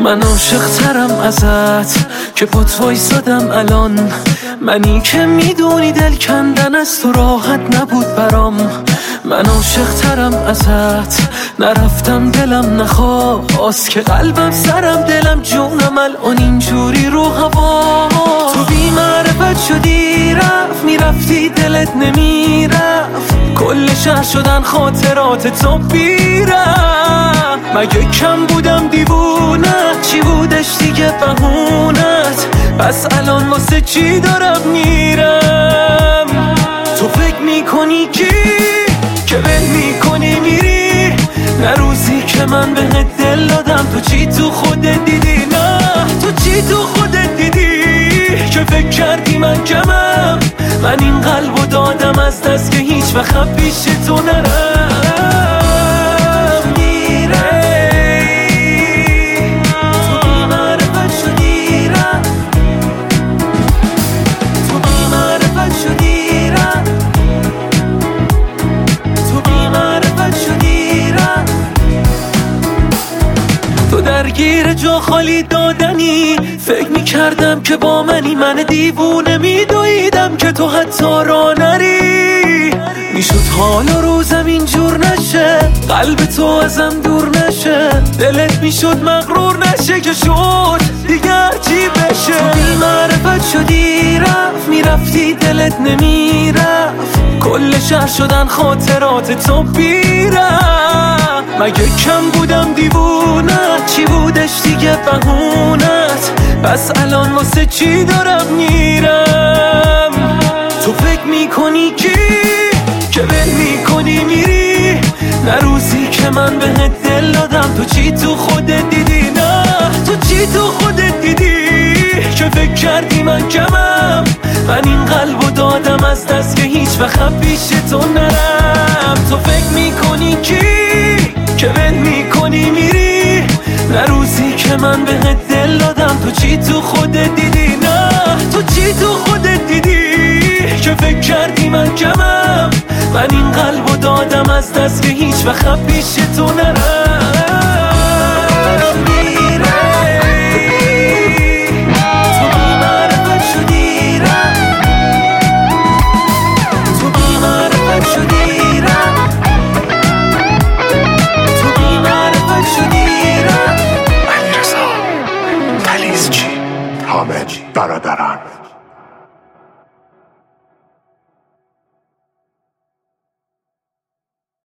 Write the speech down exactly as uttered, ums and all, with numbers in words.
من عاشق ترم ازت که پات وایسادم الان، منی که میدونی دل کندن از تو راحت نبود برام. من عاشق ترم ازت، نرفتم دلم نخواست که قلبم سرم دلم جونم الان اینجوری رو هوا. تو بی معرفت شدی رفت میرفتی دلت نمیرفت، کل شهر شدن خاطرات تو بیرم. مگه کم بودم دیوونت، چی بودش دیگه بهونت؟ پس الان واسه چی دارم میرم؟ تو فکر میکنی کی که ول میکنی میری؟ نه روزی که من بهت دل دادم تو چی تو خودت دیدی؟ نه تو چی تو خودت دیدی که فکر کردی من کمم؟ من این قلبو دادم از دست که هیچ وقت پیش تو نرم. درگیر جا خالی دادنی، فکر میکردم که با منی، من دیوونه میدویدم که تو حتی را نری. میشد حال و روزم اینجور نشه، قلب تو ازم دور نشه، دلت میشد مغرور نشه که شد دیگه چی بشه. تو بی معرفت شدی رفت میرفتی دلت نمیرفت، کل شهر شدن خاطرات تو بیرم. مگه کم بودم دیوونت، چی بودش دیگه بهونت؟ پس الان واسه چی دارم میرم؟ تو فکر میکنی کی که ول میکنی میری؟ نه روزی که من بهت دل دادم تو چی تو خودت دیدی؟ نه تو چی تو خودت دیدی که فکر کردی من کمم؟ من این قلبو دادم از دست که هیچ وقت پیش تو نرم. تو فکر میکنی کی که ول میکنی میری؟ نه روزی که من بهت دل دادم تو چی تو خودت دیدی؟ نه تو چی تو خودت دیدی که فکر کردی من کمم؟ من این قلبو دادم از دست که هیچ وقت پیش تو نرم.